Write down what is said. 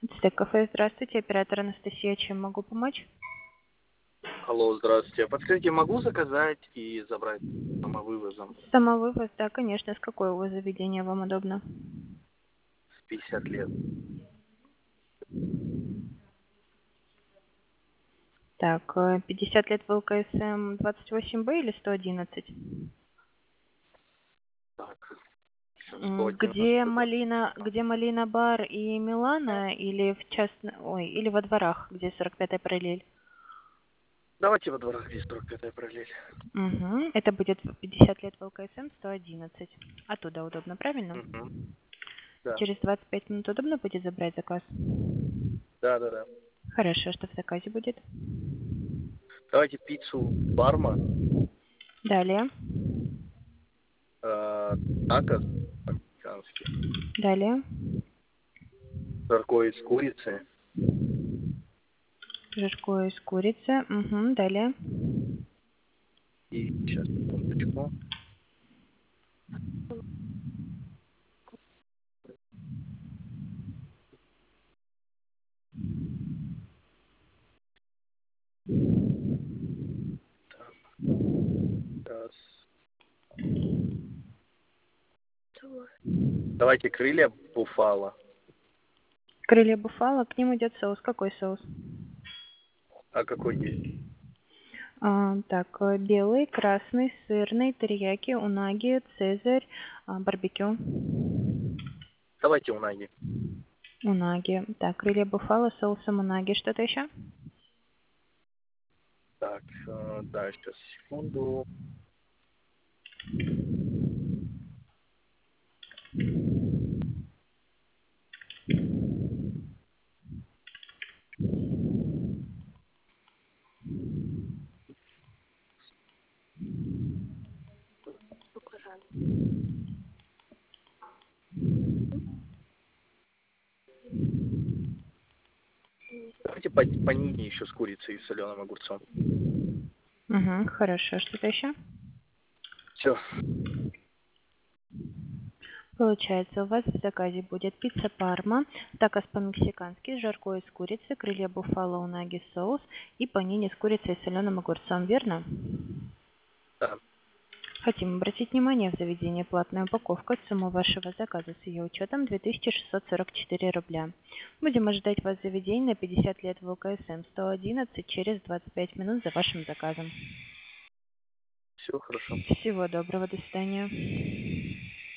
Стек кафе, здравствуйте, оператор Анастасия, чем могу помочь? Алло, здравствуйте. Подскажите, могу заказать и забрать самовывозом Самовывоз, да, конечно, с какое у вас заведение вам удобно? с 50 лет? Так, 50 лет в ЛКСМ 28Б или 111? Так, 111 Где Малина бар и Милана или или во дворах, где 45-я параллель? Давайте во дворах, где 45-я параллель. Угу. Это будет 50 лет в ЛКСМ 111. Оттуда удобно, правильно? Угу. Да. Через 25 минут удобно будет забрать заказ? Да. Хорошо, что в заказе будет? Давайте пиццу Парма, Далее. такос по-американски, Далее. жаркое из курицы Жаркое из курицы. Угу, далее. и сейчас, секундочку. Так, раз. Давайте крылья буфало. Крылья буфало, к ним идет соус. Какой соус? А какой есть? Так, белый, красный, сырный, терияки, унаги, цезарь, барбекю. Давайте унаги. Унаги. Так, крылья буфало, соусом унаги. Что-то еще? Так, да, сейчас, секунду. Давайте панини еще с курицей и соленым огурцом. Угу, хорошо. Что-то еще? Все. Получается, у вас в заказе будет пицца парма, такос по-мексикански, жаркое из курицы, крылья буфало, унаги, соус и панини с курицей и соленым огурцом, верно? Да. Хотим обратить внимание, в заведении платная упаковка. Сумма вашего заказа с ее учетом 2644 рубля. Будем ожидать вас в заведении на 50 лет в ЛКСМ 111 через 25 минут за вашим заказом. Все хорошо. Всего доброго, до свидания.